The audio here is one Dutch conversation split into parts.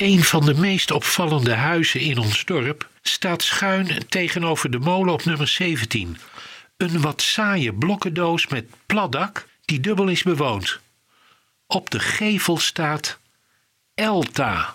Een van de meest opvallende huizen in ons dorp staat schuin tegenover de molen op nummer 17. Een wat saaie blokkendoos met plat dak die dubbel is bewoond. Op de gevel staat Elta.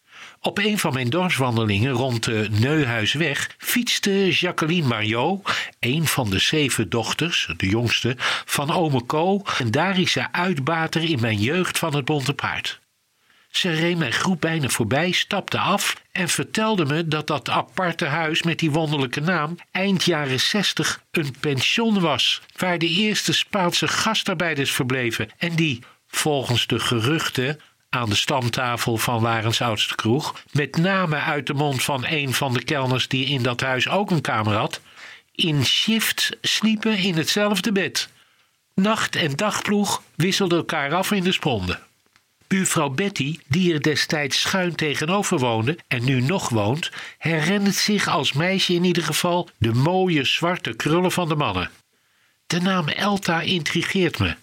Op een van mijn dorpswandelingen rond de Neuhuisweg fietste Jacqueline Mariot, een van de 7 dochters, de jongste, van ome Co, en daar is ze uitbater in mijn jeugd van het Bonte Paard. Ze reed mijn groep bijna voorbij, stapte af en vertelde me dat dat aparte huis met die wonderlijke naam eind jaren 60 een pension was, waar de eerste Spaanse gastarbeiders verbleven en die, volgens de geruchten aan de stamtafel van Larens oudste kroeg, met name uit de mond van een van de kelners die in dat huis ook een kamer had, in shift sliepen in hetzelfde bed. Nacht- en dagploeg wisselden elkaar af in de sponde. Buurvrouw Betty, die er destijds schuin tegenover woonde en nu nog woont, herinnert zich als meisje in ieder geval de mooie zwarte krullen van de mannen. De naam Elta intrigeert me.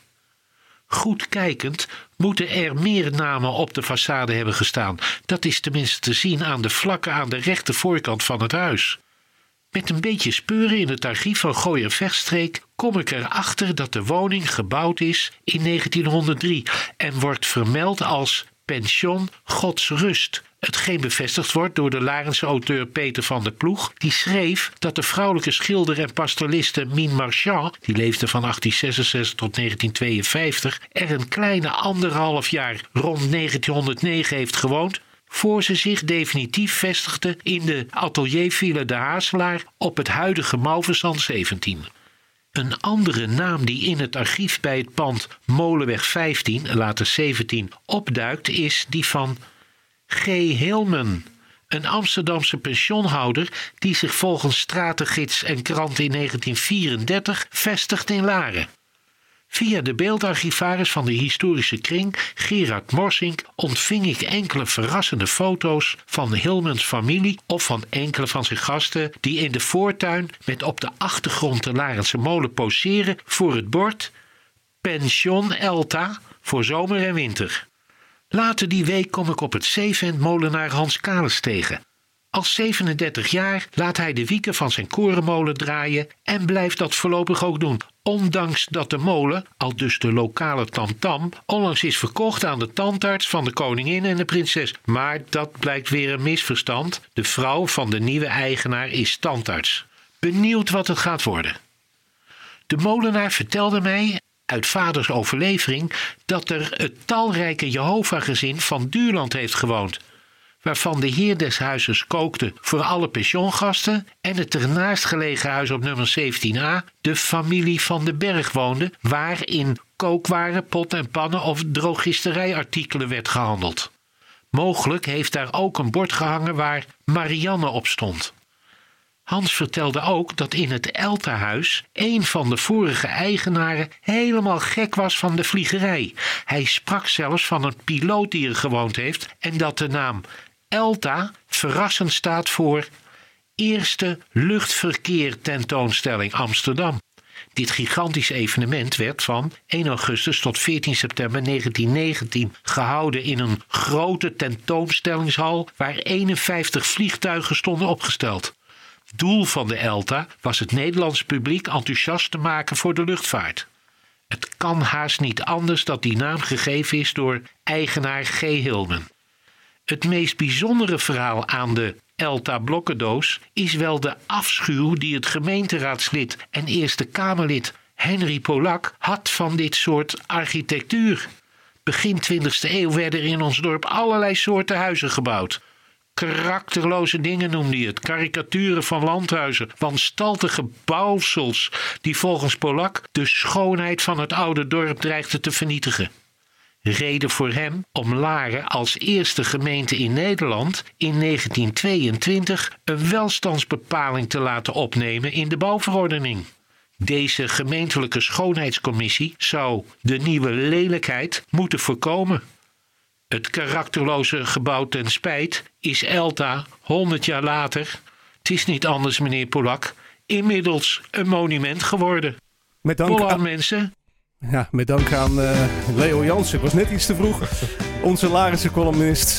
Goed kijkend moeten er meer namen op de façade hebben gestaan. Dat is tenminste te zien aan de vlakken aan de rechter voorkant van het huis. Met een beetje speuren in het archief van Gooiervechtstreek kom ik erachter dat de woning gebouwd is in 1903 en wordt vermeld als pension Godsrust. Hetgeen bevestigd wordt door de Larense auteur Peter van der Ploeg, die schreef dat de vrouwelijke schilder en pastoraliste Mien Marchand, die leefde van 1866 tot 1952, er een kleine 1,5 jaar rond 1909 heeft gewoond, voor ze zich definitief vestigde in de ateliervilla De Hazelaar op het huidige Mauversand 17. Een andere naam die in het archief bij het pand Molenweg 15, later 17, opduikt is die van G. Hilmen, een Amsterdamse pensionhouder die zich volgens stratengids en krant in 1934 vestigt in Laren. Via de beeldarchivaris van de historische kring, Gerard Morsink, ontving ik enkele verrassende foto's van de Hilmens familie of van enkele van zijn gasten die in de voortuin met op de achtergrond de Larense molen poseren voor het bord Pension Elta voor zomer en winter. Later die week kom ik op het zeeventmolenaar Hans Kalis tegen. Als 37 jaar laat hij de wieken van zijn korenmolen draaien en blijft dat voorlopig ook doen. Ondanks dat de molen, al dus de lokale tamtam, onlangs is verkocht aan de tandarts van de koningin en de prinses. Maar dat blijkt weer een misverstand. De vrouw van de nieuwe eigenaar is tandarts. Benieuwd wat het gaat worden. De molenaar vertelde mij uit vaders overlevering dat er het talrijke Jehovah-gezin van Duurland heeft gewoond, waarvan de heer des huizes kookte voor alle pensiongasten en het ernaast gelegen huis op nummer 17a de familie van den Berg woonde, waar in kookwaren, pot en pannen of drogisterijartikelen werd gehandeld. Mogelijk heeft daar ook een bord gehangen waar Marianne op stond. Hans vertelde ook dat in het Elta-huis een van de vorige eigenaren helemaal gek was van de vliegerij. Hij sprak zelfs van een piloot die er gewoond heeft en dat de naam Elta verrassend staat voor Eerste Luchtverkeer Tentoonstelling Amsterdam. Dit gigantische evenement werd van 1 augustus tot 14 september 1919 gehouden in een grote tentoonstellingshal waar 51 vliegtuigen stonden opgesteld. Doel van de Elta was het Nederlands publiek enthousiast te maken voor de luchtvaart. Het kan haast niet anders dat die naam gegeven is door eigenaar G. Hilmen. Het meest bijzondere verhaal aan de Elta blokkendoos is wel de afschuw die het gemeenteraadslid en Eerste Kamerlid Henry Polak had van dit soort architectuur. Begin 20e eeuw werden er in ons dorp allerlei soorten huizen gebouwd. Karakterloze dingen noemde hij het, karikaturen van landhuizen, wanstaltige bouwsels die volgens Polak de schoonheid van het oude dorp dreigden te vernietigen. Reden voor hem om Laren als eerste gemeente in Nederland in 1922 een welstandsbepaling te laten opnemen in de bouwverordening. Deze gemeentelijke schoonheidscommissie zou de nieuwe lelijkheid moeten voorkomen. Het karakterloze gebouw ten spijt is Elta 100 jaar later, het is niet anders meneer Polak, inmiddels een monument geworden. Met dank aan mensen. Ja, met dank aan Leo Jansen. Ik was net iets te vroeg. Onze Larense columnist